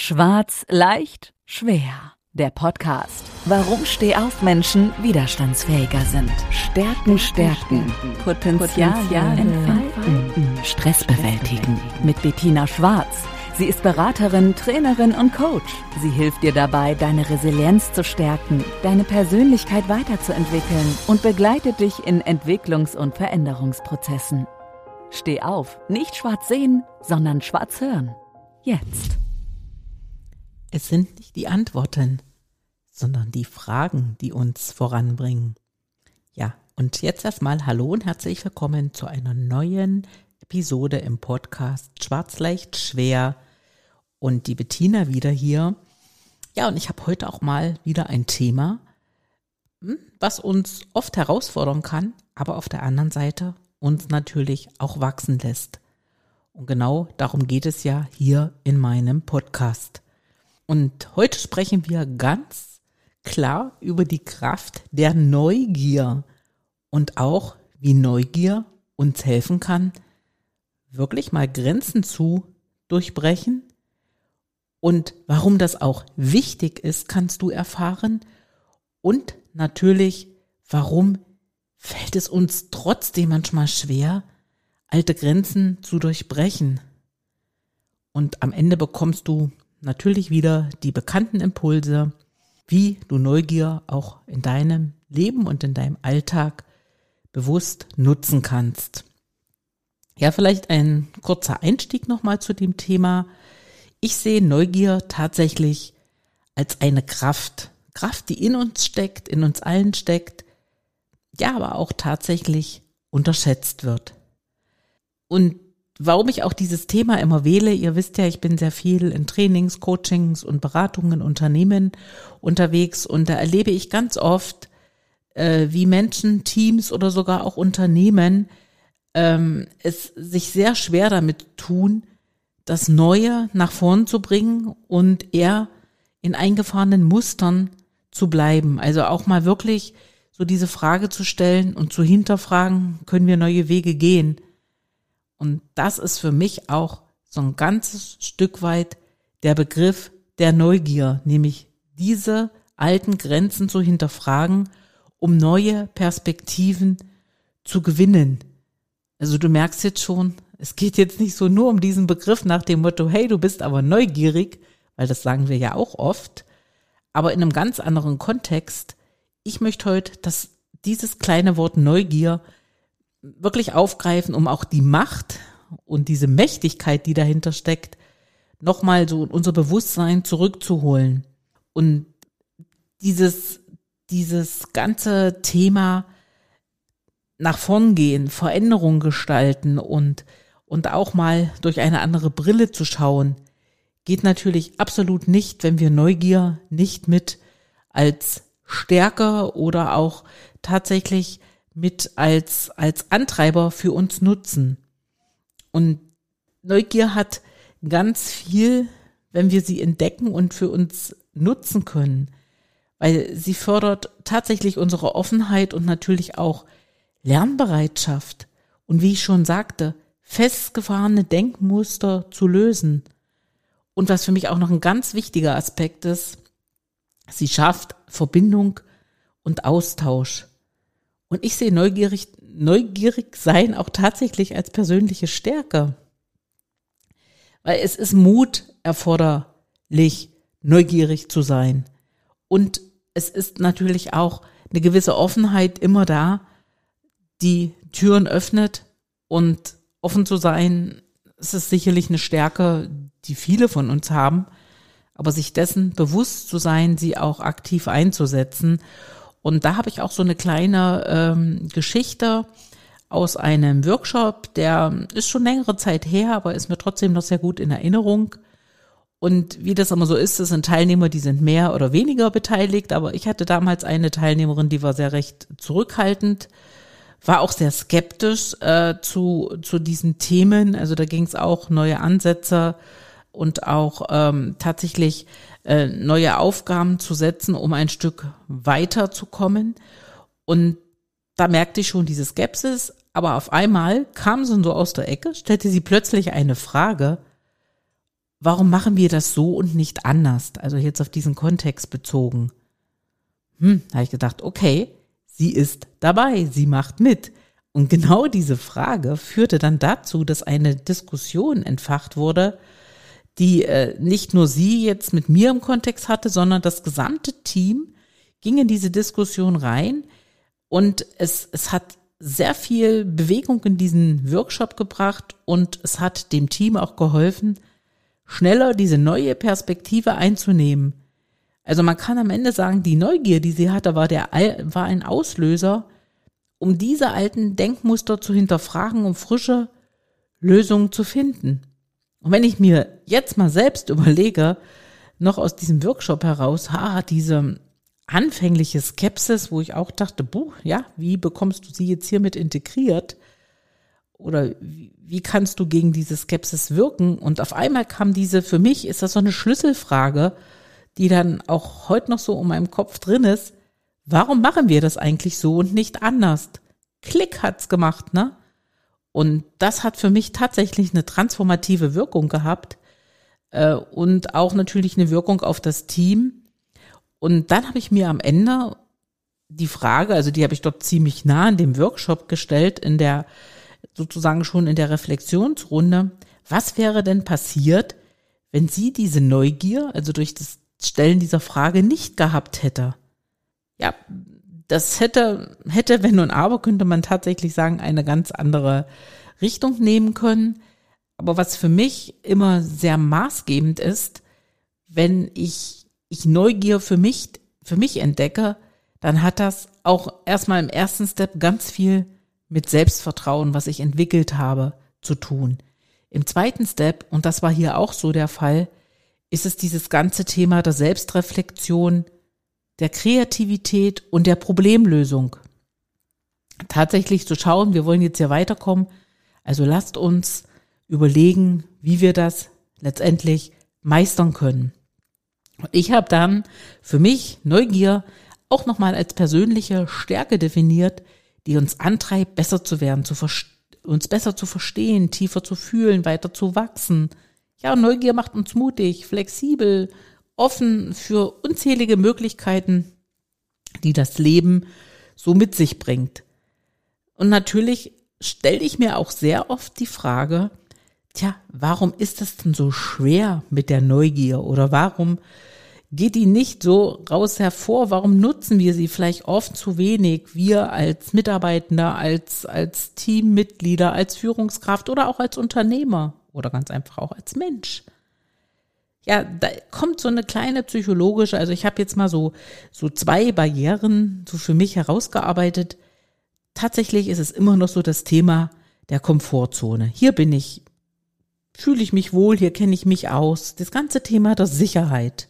Schwarz, leicht, schwer. Der Podcast. Warum Stehaufmenschen widerstandsfähiger sind. Stärken, Potenzial entfalten, Stress bewältigen. Mit Bettina Schwarz. Sie ist Beraterin, Trainerin und Coach. Sie hilft dir dabei, deine Resilienz zu stärken, deine Persönlichkeit weiterzuentwickeln und begleitet dich in Entwicklungs- und Veränderungsprozessen. Steh auf, nicht schwarz sehen, sondern schwarz hören. Jetzt. Es sind nicht die Antworten, sondern die Fragen, die uns voranbringen. Ja, und jetzt erstmal hallo und herzlich willkommen zu einer neuen Episode im Podcast Schwarz, leicht, schwer. Und die Bettina wieder hier. Ja, und ich habe heute auch mal wieder ein Thema, was uns oft herausfordern kann, aber auf der anderen Seite uns natürlich auch wachsen lässt. Und genau darum geht es ja hier in meinem Podcast. Und heute sprechen wir ganz klar über die Kraft der Neugier und auch, wie Neugier uns helfen kann, wirklich mal Grenzen zu durchbrechen. Und warum das auch wichtig ist, kannst du erfahren. Und natürlich, warum fällt es uns trotzdem manchmal schwer, alte Grenzen zu durchbrechen. Und am Ende bekommst du natürlich wieder die bekannten Impulse, wie du Neugier auch in deinem Leben und in deinem Alltag bewusst nutzen kannst. Ja, vielleicht ein kurzer Einstieg nochmal zu dem Thema. Ich sehe Neugier tatsächlich als eine Kraft, die in uns steckt, in uns allen steckt, ja, aber auch tatsächlich unterschätzt wird. Und warum ich auch dieses Thema immer wähle, ihr wisst ja, ich bin sehr viel in Trainings, Coachings und Beratungen, Unternehmen unterwegs und da erlebe ich ganz oft, wie Menschen, Teams oder sogar auch Unternehmen es sich sehr schwer damit tun, das Neue nach vorn zu bringen und eher in eingefahrenen Mustern zu bleiben. Also auch mal wirklich so diese Frage zu stellen und zu hinterfragen, können wir neue Wege gehen? Und das ist für mich auch so ein ganzes Stück weit der Begriff der Neugier, nämlich diese alten Grenzen zu hinterfragen, um neue Perspektiven zu gewinnen. Also du merkst jetzt schon, es geht jetzt nicht so nur um diesen Begriff nach dem Motto, hey, du bist aber neugierig, weil das sagen wir ja auch oft, aber in einem ganz anderen Kontext. Ich möchte heute dieses kleine Wort Neugier wirklich aufgreifen, um auch die Macht und diese Mächtigkeit, die dahinter steckt, nochmal so in unser Bewusstsein zurückzuholen. Und dieses ganze Thema nach vorn gehen, Veränderung gestalten und auch mal durch eine andere Brille zu schauen, geht natürlich absolut nicht, wenn wir Neugier nicht mit als Stärke oder auch tatsächlich mit als Antreiber für uns nutzen. Und Neugier hat ganz viel, wenn wir sie entdecken und für uns nutzen können, weil sie fördert tatsächlich unsere Offenheit und natürlich auch Lernbereitschaft und wie ich schon sagte, festgefahrene Denkmuster zu lösen. Und was für mich auch noch ein ganz wichtiger Aspekt ist, sie schafft Verbindung und Austausch. Und ich sehe neugierig sein auch tatsächlich als persönliche Stärke. Weil es ist Mut erforderlich, neugierig zu sein. Und es ist natürlich auch eine gewisse Offenheit immer da, die Türen öffnet. Und offen zu sein, es ist sicherlich eine Stärke, die viele von uns haben. Aber sich dessen bewusst zu sein, sie auch aktiv einzusetzen. Und da habe ich auch so eine kleine Geschichte aus einem Workshop, der ist schon längere Zeit her, aber ist mir trotzdem noch sehr gut in Erinnerung. Und wie das immer so ist, es sind Teilnehmer, die sind mehr oder weniger beteiligt, aber ich hatte damals eine Teilnehmerin, die war sehr recht zurückhaltend, war auch sehr skeptisch zu diesen Themen. Also da ging es auch neue Ansätze und auch tatsächlich neue Aufgaben zu setzen, um ein Stück weiterzukommen. Und da merkte ich schon diese Skepsis, aber auf einmal kam sie so aus der Ecke, stellte sie plötzlich eine Frage, warum machen wir das so und nicht anders? Also jetzt auf diesen Kontext bezogen. Da habe ich gedacht, okay, sie ist dabei, sie macht mit. Und genau diese Frage führte dann dazu, dass eine Diskussion entfacht wurde, die nicht nur sie jetzt mit mir im Kontext hatte, sondern das gesamte Team ging in diese Diskussion rein und es hat sehr viel Bewegung in diesen Workshop gebracht und es hat dem Team auch geholfen, schneller diese neue Perspektive einzunehmen. Also man kann am Ende sagen, die Neugier, die sie hatte, war ein Auslöser, um diese alten Denkmuster zu hinterfragen, um frische Lösungen zu finden. Und wenn ich mir jetzt mal selbst überlege, noch aus diesem Workshop heraus, diese anfängliche Skepsis, wo ich auch dachte, wie bekommst du sie jetzt hiermit integriert? Oder wie kannst du gegen diese Skepsis wirken? Und auf einmal kam für mich ist das so eine Schlüsselfrage, die dann auch heute noch so in meinem Kopf drin ist. Warum machen wir das eigentlich so und nicht anders? Klick hat's gemacht, ne? Und das hat für mich tatsächlich eine transformative Wirkung gehabt und auch natürlich eine Wirkung auf das Team. Und dann habe ich mir am Ende die Frage, also die habe ich dort ziemlich nah in dem Workshop gestellt, sozusagen schon in der Reflexionsrunde, was wäre denn passiert, wenn sie diese Neugier, also durch das Stellen dieser Frage nicht gehabt hätte? Ja, das hätte, wenn und aber, könnte man tatsächlich sagen, eine ganz andere Richtung nehmen können. Aber was für mich immer sehr maßgebend ist, wenn ich Neugier für mich entdecke, dann hat das auch erstmal im ersten Step ganz viel mit Selbstvertrauen, was ich entwickelt habe, zu tun. Im zweiten Step, und das war hier auch so der Fall, ist es dieses ganze Thema der Selbstreflexion, der Kreativität und der Problemlösung. Tatsächlich zu schauen, wir wollen jetzt hier weiterkommen, also lasst uns überlegen, wie wir das letztendlich meistern können. Und ich habe dann für mich Neugier auch nochmal als persönliche Stärke definiert, die uns antreibt, besser zu werden, uns besser zu verstehen, tiefer zu fühlen, weiter zu wachsen. Ja, Neugier macht uns mutig, flexibel, offen für unzählige Möglichkeiten, die das Leben so mit sich bringt. Und natürlich stelle ich mir auch sehr oft die Frage, warum ist es denn so schwer mit der Neugier oder warum geht die nicht so raus hervor? Warum nutzen wir sie vielleicht oft zu wenig? Wir als Mitarbeitender, als Teammitglieder, als Führungskraft oder auch als Unternehmer oder ganz einfach auch als Mensch. Ja, da kommt so eine kleine psychologische, also ich habe jetzt mal so 2 Barrieren so für mich herausgearbeitet. Tatsächlich ist es immer noch so das Thema der Komfortzone. Hier fühle ich mich wohl, hier kenne ich mich aus. Das ganze Thema der Sicherheit.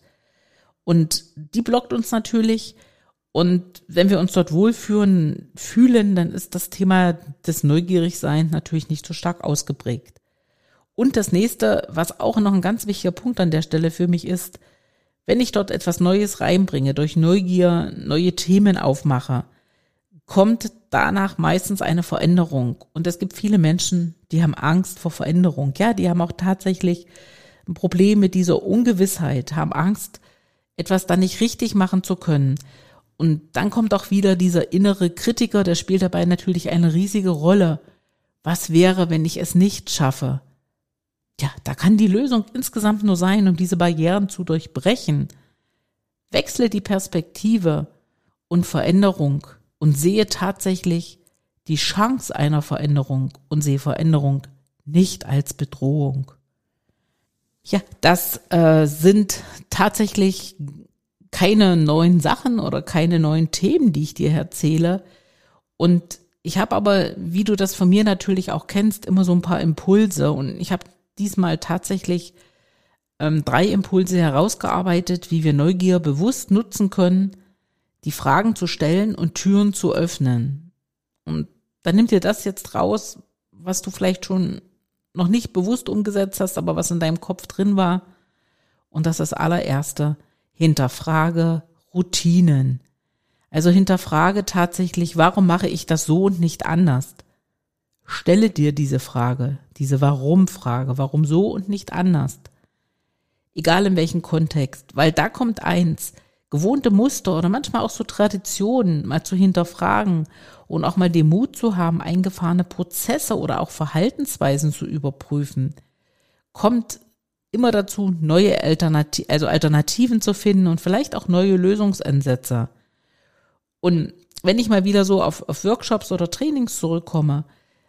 Und die blockt uns natürlich. Und wenn wir uns dort wohlfühlen, dann ist das Thema des Neugierigseins natürlich nicht so stark ausgeprägt. Und das nächste, was auch noch ein ganz wichtiger Punkt an der Stelle für mich ist, wenn ich dort etwas Neues reinbringe, durch Neugier neue Themen aufmache, kommt danach meistens eine Veränderung. Und es gibt viele Menschen, die haben Angst vor Veränderung. Ja, die haben auch tatsächlich ein Problem mit dieser Ungewissheit, haben Angst, etwas dann nicht richtig machen zu können. Und dann kommt auch wieder dieser innere Kritiker, der spielt dabei natürlich eine riesige Rolle. Was wäre, wenn ich es nicht schaffe? Ja, da kann die Lösung insgesamt nur sein, um diese Barrieren zu durchbrechen. Wechsle die Perspektive und Veränderung und sehe tatsächlich die Chance einer Veränderung und sehe Veränderung nicht als Bedrohung. Ja, das sind tatsächlich keine neuen Sachen oder keine neuen Themen, die ich dir erzähle. Und ich habe aber, wie du das von mir natürlich auch kennst, immer so ein paar Impulse. Und ich habe diesmal tatsächlich 3 Impulse herausgearbeitet, wie wir Neugier bewusst nutzen können, die Fragen zu stellen und Türen zu öffnen. Und dann nimm dir das jetzt raus, was du vielleicht schon noch nicht bewusst umgesetzt hast, aber was in deinem Kopf drin war. Und das ist das allererste: Hinterfrage Routinen. Also hinterfrage tatsächlich, warum mache ich das so und nicht anders? Stelle dir diese Frage, diese Warum-Frage, warum so und nicht anders? egal in welchem Kontext, weil da kommt eins, gewohnte Muster oder manchmal auch so Traditionen mal zu hinterfragen und auch mal den Mut zu haben, eingefahrene Prozesse oder auch Verhaltensweisen zu überprüfen, kommt immer dazu, neue Alternativen zu finden und vielleicht auch neue Lösungsansätze. Und wenn ich mal wieder so auf Workshops oder Trainings zurückkomme,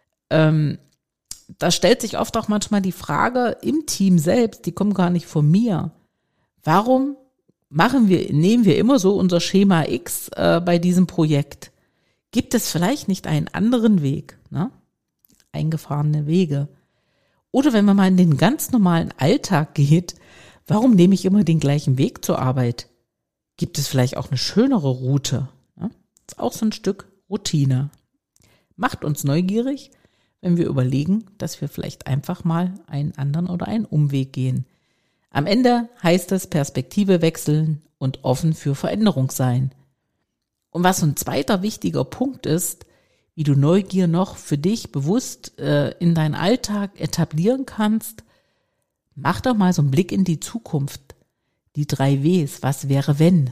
da stellt sich oft auch manchmal die Frage im Team selbst, die kommen gar nicht von mir, warum nehmen wir immer so unser Schema X bei diesem Projekt? Gibt es vielleicht nicht einen anderen Weg, ne? Eingefahrene Wege? Oder wenn man mal in den ganz normalen Alltag geht, warum nehme ich immer den gleichen Weg zur Arbeit? Gibt es vielleicht auch eine schönere Route? Ne? Das ist auch so ein Stück Routine. Macht uns neugierig, wenn wir überlegen, dass wir vielleicht einfach mal einen anderen oder einen Umweg gehen. Am Ende heißt es Perspektive wechseln und offen für Veränderung sein. Und was ein zweiter wichtiger Punkt ist, wie du Neugier noch für dich bewusst in deinen Alltag etablieren kannst, mach doch mal so einen Blick in die Zukunft. Die 3 Ws, was wäre wenn?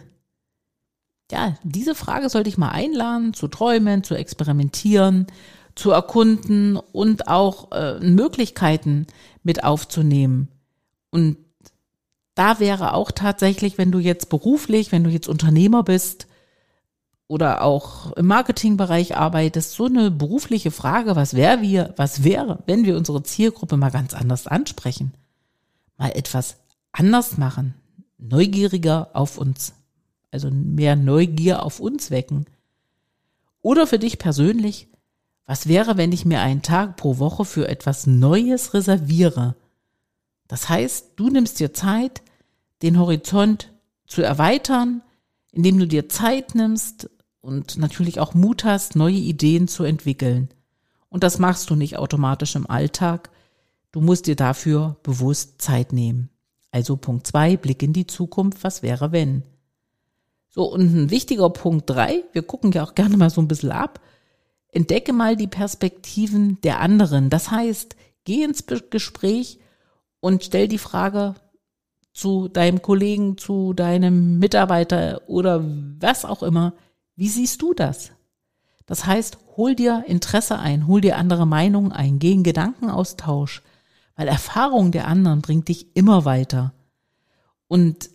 Ja, diese Frage sollte ich mal einladen, zu träumen, zu experimentieren, zu erkunden und auch Möglichkeiten mit aufzunehmen. Und da wäre auch tatsächlich, wenn du jetzt Unternehmer bist oder auch im Marketingbereich arbeitest, so eine berufliche Frage, was wäre, wenn wir unsere Zielgruppe mal ganz anders ansprechen, mal etwas anders machen, neugieriger auf uns, also mehr Neugier auf uns wecken. Oder für dich persönlich, was wäre, wenn ich mir einen Tag pro Woche für etwas Neues reserviere? Das heißt, du nimmst dir Zeit, den Horizont zu erweitern, indem du dir Zeit nimmst und natürlich auch Mut hast, neue Ideen zu entwickeln. Und das machst du nicht automatisch im Alltag. Du musst dir dafür bewusst Zeit nehmen. Also Punkt 2, Blick in die Zukunft, was wäre wenn? So, und ein wichtiger Punkt 3, wir gucken ja auch gerne mal so ein bisschen ab, entdecke mal die Perspektiven der anderen. Das heißt, geh ins Gespräch und stell die Frage zu deinem Kollegen, zu deinem Mitarbeiter oder was auch immer, wie siehst du das? Das heißt, hol dir Interesse ein, hol dir andere Meinungen ein, geh in Gedankenaustausch, weil Erfahrung der anderen bringt dich immer weiter. Und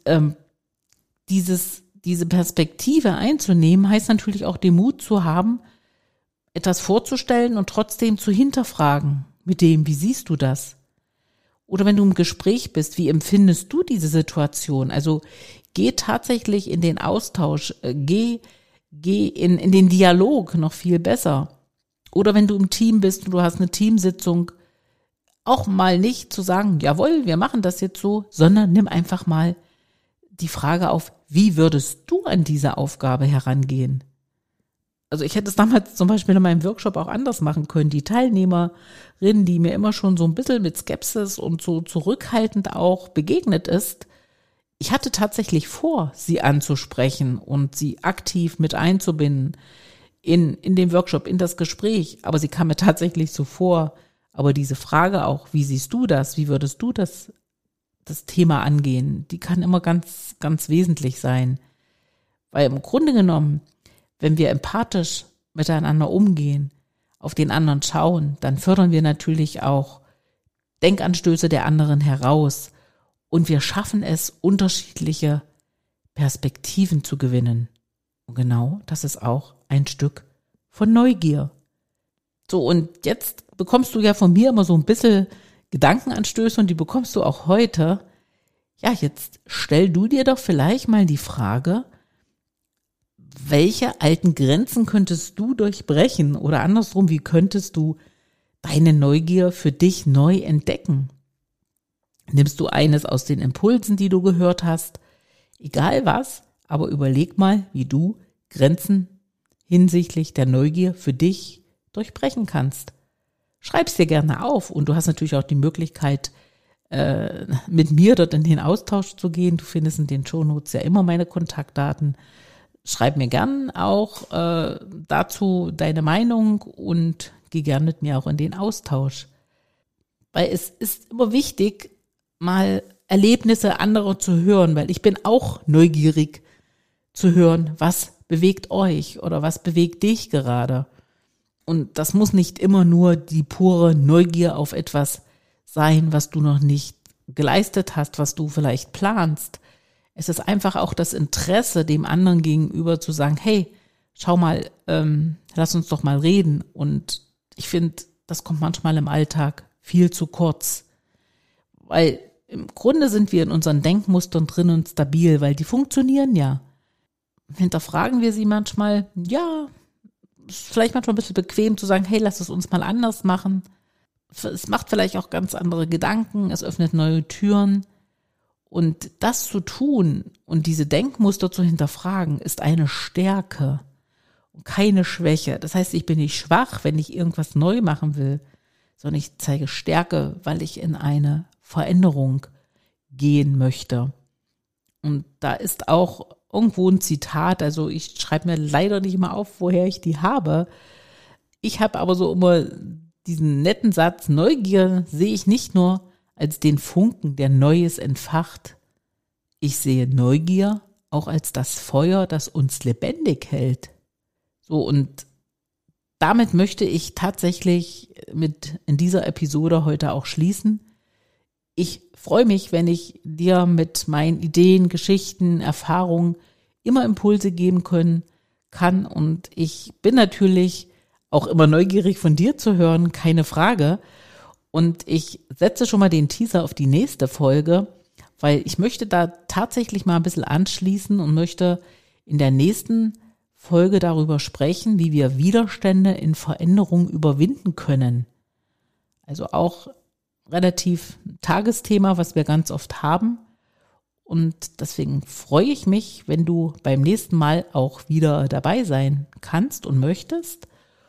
diese Perspektive einzunehmen, heißt natürlich auch den Mut zu haben, etwas vorzustellen und trotzdem zu hinterfragen mit dem, wie siehst du das? Oder wenn du im Gespräch bist, wie empfindest du diese Situation? Also geh tatsächlich in den Austausch, geh in den Dialog noch viel besser. Oder wenn du im Team bist und du hast eine Teamsitzung, auch mal nicht zu sagen, jawohl, wir machen das jetzt so, sondern nimm einfach mal die Frage auf, wie würdest du an diese Aufgabe herangehen? Also ich hätte es damals zum Beispiel in meinem Workshop auch anders machen können. Die Teilnehmerin, die mir immer schon so ein bisschen mit Skepsis und so zurückhaltend auch begegnet ist, ich hatte tatsächlich vor, sie anzusprechen und sie aktiv mit einzubinden in den Workshop, in das Gespräch. Aber sie kam mir tatsächlich so vor. Aber diese Frage auch, wie siehst du das? Wie würdest du das Thema angehen? Die kann immer ganz, ganz wesentlich sein. Weil im Grunde genommen, wenn wir empathisch miteinander umgehen, auf den anderen schauen, dann fördern wir natürlich auch Denkanstöße der anderen heraus und wir schaffen es, unterschiedliche Perspektiven zu gewinnen. Und genau das ist auch ein Stück von Neugier. So, und jetzt bekommst du ja von mir immer so ein bisschen Gedankenanstöße und die bekommst du auch heute. Ja, jetzt stell du dir doch vielleicht mal die Frage, welche alten Grenzen könntest du durchbrechen oder andersrum, wie könntest du deine Neugier für dich neu entdecken? Nimmst du eines aus den Impulsen, die du gehört hast? Egal was, aber überleg mal, wie du Grenzen hinsichtlich der Neugier für dich durchbrechen kannst. Schreib's dir gerne auf und du hast natürlich auch die Möglichkeit, mit mir dort in den Austausch zu gehen. Du findest in den Shownotes ja immer meine Kontaktdaten. Schreib mir gern auch dazu deine Meinung und geh gern mit mir auch in den Austausch. Weil es ist immer wichtig, mal Erlebnisse anderer zu hören, weil ich bin auch neugierig zu hören, was bewegt euch oder was bewegt dich gerade. Und das muss nicht immer nur die pure Neugier auf etwas sein, was du noch nicht geleistet hast, was du vielleicht planst. Es ist einfach auch das Interesse, dem anderen gegenüber zu sagen, hey, schau mal, lass uns doch mal reden. Und ich finde, das kommt manchmal im Alltag viel zu kurz. Weil im Grunde sind wir in unseren Denkmustern drin und stabil, weil die funktionieren ja. Hinterfragen wir sie manchmal, ja, ist vielleicht manchmal ein bisschen bequem zu sagen, hey, lass es uns mal anders machen. Es macht vielleicht auch ganz andere Gedanken, es öffnet neue Türen. Und das zu tun und diese Denkmuster zu hinterfragen, ist eine Stärke und keine Schwäche. Das heißt, ich bin nicht schwach, wenn ich irgendwas neu machen will, sondern ich zeige Stärke, weil ich in eine Veränderung gehen möchte. Und da ist auch irgendwo ein Zitat, also ich schreibe mir leider nicht immer auf, woher ich die habe. Ich habe aber so immer diesen netten Satz, Neugier sehe ich nicht nur als den Funken, der Neues entfacht. Ich sehe Neugier auch als das Feuer, das uns lebendig hält. So, und damit möchte ich tatsächlich in dieser Episode heute auch schließen. Ich freue mich, wenn ich dir mit meinen Ideen, Geschichten, Erfahrungen immer Impulse geben kann. Und ich bin natürlich auch immer neugierig von dir zu hören, keine Frage. Und ich setze schon mal den Teaser auf die nächste Folge, weil ich möchte da tatsächlich mal ein bisschen anschließen und möchte in der nächsten Folge darüber sprechen, wie wir Widerstände in Veränderung überwinden können. Also auch relativ Tagesthema, was wir ganz oft haben. Und deswegen freue ich mich, wenn du beim nächsten Mal auch wieder dabei sein kannst und möchtest.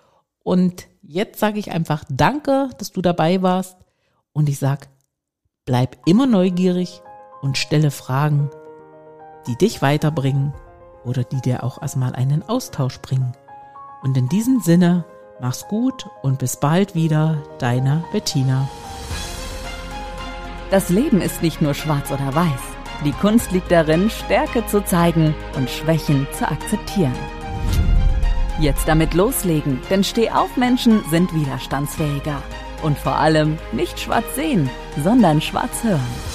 Und jetzt sage ich einfach Danke, dass du dabei warst. Und ich sage, bleib immer neugierig und stelle Fragen, die dich weiterbringen oder die dir auch erstmal einen Austausch bringen. Und in diesem Sinne, mach's gut und bis bald wieder, deine Bettina. Das Leben ist nicht nur schwarz oder weiß. Die Kunst liegt darin, Stärke zu zeigen und Schwächen zu akzeptieren. Jetzt damit loslegen, denn Stehauf-Menschen sind widerstandsfähiger. Und vor allem nicht schwarz sehen, sondern schwarz hören.